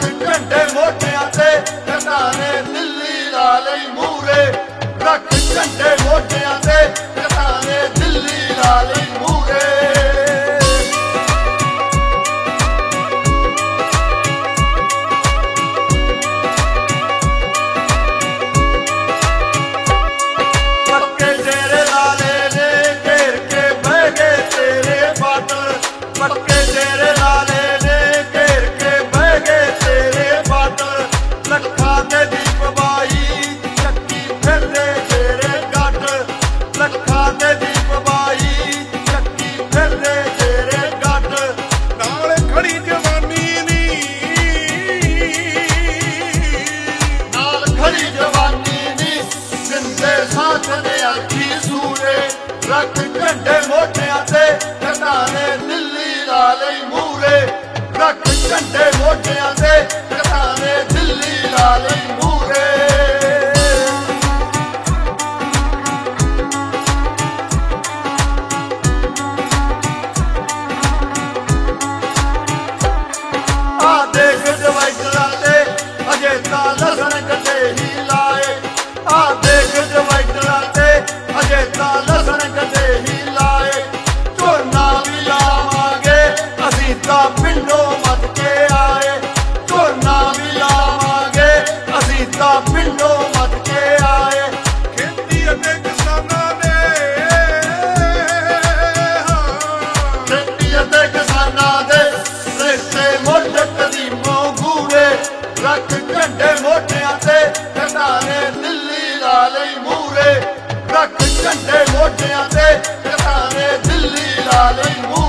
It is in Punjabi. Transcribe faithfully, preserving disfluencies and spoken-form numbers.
ਝੰਡੇ ਮੋਢਿਆਂ ਤੇ ਕਿਸਾਨੇ ਦਿੱਲੀ ਲਾ ਲਈ ਮੂਹਰੇ ਰੱਖ ਝੰਡੇ ਮੋਢਿਆਂ ਤੇ ਕਿਸਾਨੇ ਦਿੱਲੀ ਲਾ ਲਈ ਮੂਹਰੇ ਪੱਕੇ ਡੇਰੇ ਲਾਲੇ ਨੇ ਘੇਰ ਕੇ ਬਹਿ ਗਏ ਤੇਰੇ ਬਾਦਲ ਪੱਕੇ ਡੇਰੇ ਲਾਲੇ ਨੇ ਘੇਰ ਕੇ ਬਹਿ ਗਏ ਤੇਰੇ ਬਾਦਲ ਲੱਖਾਂ ਦੇ ਦੀਪ ਬਾਈ ਚੱਕੀ ਫਿਰਦੇ ਤੇਰੇ ਗੱਡ ਲੱਖਾਂ ਦੇ ਦੀਪ ਬਾਈ ਚੱਕੀ ਫਿਰਦੇ ਤੇਰੇ ਗੱਡ ਨਾਲ ਖੜੀ ਜਵਾਨੀ ਨੀ ਨਾਲ ਖੜੀ ਜਵਾਨੀ ਨੀ ਜਿੰਦੇ ਸਾਥ ਨੇ ਅੱਖੀ ਸੂਰੇ ਰੱਖ ਝੰਡੇ ਮੋਢਿਆਂ ਤੇ ਕਿਸਾਨੇ ਦਿੱਲੀ ਲਾ ਲਈ ਮੂਹਰੇ ਰੱਖ ਝੰਡੇ ਮੋਢਿਆਂ ਤੇ ਕਿਸਾਨੇ ਦਿੱਲੀ ਲਾ ਲਈ ਮੂਹਰੇ ਆ ਦੇਖ ਡਿਵਾਈਡਰਾਂ ਤੇ ਅਜੇ ਤਾਂ ਲਸਣ ਕੱਢੇ ਹੀ ਲਾਏ ਆ ਦੇਖ ਡਿਵਾਈਡਰਾਂ ਤੇ ਅਜੇ ਤਾਂ ਲਸਣ ਕੱਢੇ ਹੀ ਲਾਏ ਝੋਨਾ ਵੀ ਲਾਵਾਂਗੇ ਅਸੀਂ ਤਾਂ ਪਿੰਡੋਂ ਮੱਧ ਕੇ ਆਏ ਝੋਨਾ ਵੀ ਲਾਵਾਂਗੇ ਅਸੀਂ ਤਾਂ ਪਿੰਡੋਂ ਮੱਧ ਕੇ ਆਏ ਖੇਤੀ ਅਤੇ ਕਿਸਾਨਾਂ ਦੇ ਖੇਤੀ ਅਤੇ ਕਿਸਾਨਾਂ ਦੇ ਰਿਸ਼ਤੇ ਮੁੱਢ ਕਦੀਮੋਂ ਗੂੜੇ ਰੱਖ ਝੰਡੇ ਮੋਢਿਆਂ ਤੇ ਕਿਸਾਨੇ ਦਿੱਲੀ ਲਾ ਲਈ ਮੂਹਰੇ ਰੱਖ ਝੰਡੇ ਮੋਢਿਆਂ ਤੇ ਕਿਸਾਨੇ ਦਿੱਲੀ ਲਾ ਲਈ ਮੂਹਰੇ